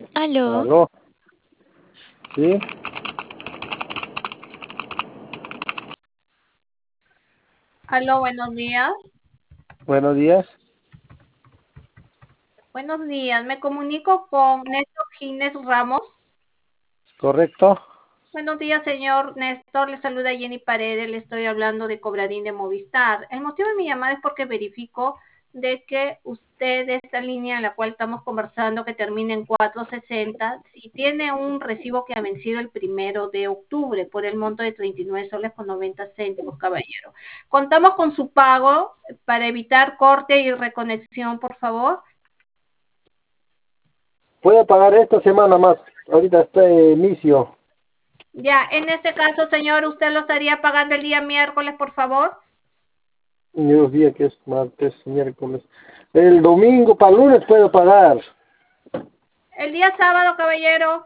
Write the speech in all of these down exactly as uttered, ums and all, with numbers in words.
Aló, Aló, sí, Aló, buenos días. buenos días, Buenos días. Me comunico con Néstor Gines Ramos. correcto. Buenos días, señor Néstor. Le saluda Jenny Paredes. Le estoy hablando de Cobradín de Movistar. El motivo de mi llamada es porque verifico de que usted de esta línea en la cual estamos conversando, que termina en cuatrocientos sesenta, si tiene un recibo que ha vencido el primero de octubre por el monto de treinta y nueve soles con noventa céntimos, caballero. Contamos con su pago para evitar corte y reconexión, por favor. Voy a pagar esta semana más. Ahorita está de inicio. Ya, en este caso, señor, ¿usted lo estaría pagando el día miércoles, por favor? Yo día que es martes, miércoles. El domingo para el lunes puedo pagar. El día sábado, caballero.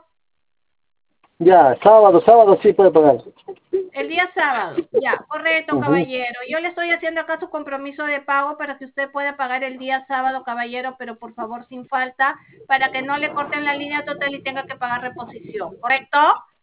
Ya, sábado, sábado sí puedo pagar. El día sábado. Ya, correcto, Ujú. caballero. Yo le estoy haciendo acá su compromiso de pago para que usted pueda pagar el día sábado, caballero, pero por favor sin falta, para que no le corten la línea total y tenga que pagar reposición, ¿correcto?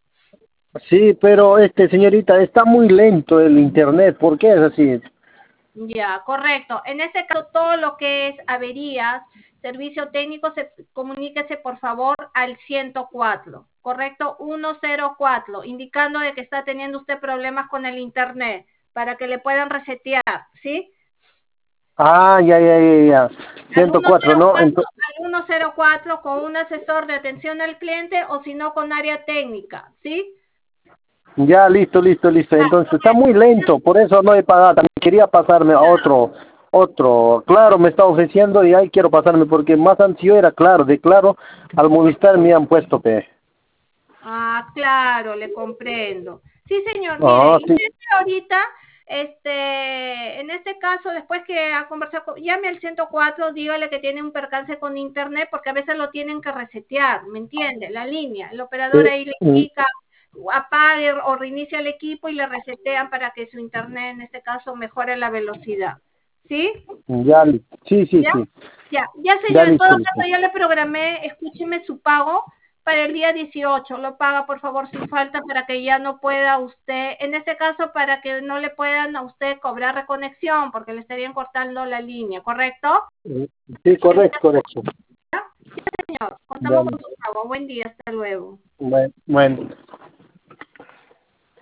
Sí, pero este señorita, está muy lento el internet. ¿Por qué es así? Ya, correcto. En este caso, todo lo que es averías, servicio técnico, se, comuníquese por favor al ciento cuatro, ¿correcto? Ciento cuatro, indicando de que está teniendo usted problemas con el internet, para que le puedan resetear, ¿sí? Ah, ya, ya, ya, ya. Al ciento cuatro, ¿no? ciento cuatro, Ento- al ciento cuatro con un asesor de atención al cliente o si no con área técnica, ¿sí? ya, listo, listo, listo. Ya, Entonces está muy correcto. lento, por eso no he pagado. También quería pasarme a otro, otro. Claro, me está ofreciendo y ahí quiero pasarme porque más antes yo era claro, de claro, al Movistar me han puesto P. Ah, claro, le comprendo. Sí, señor, mire, Ah, sí. intente ahorita, este, en este caso, después que ha conversado, con- llame al ciento cuatro, dígale que tiene un percance con internet, porque a veces lo tienen que resetear, ¿me entiende? La línea, el operador Eh, ahí le mm, indica, apague o reinicia el equipo y le resetean para que su internet, en este caso, mejore la velocidad. ¿Sí? ya, li- sí, sí, ¿Ya? sí. Ya, ya Ya, señor, en todo listo, listo. caso ya le programé, escúcheme su pago para el día dieciocho, lo paga por favor sin falta para que ya no pueda usted, en este caso para que no le puedan a usted cobrar reconexión porque le estarían cortando la línea, ¿correcto? Mm, sí, correcto, correcto. Señor, Ya, contamos con listo. su pago, buen día, hasta luego. Bueno, bueno.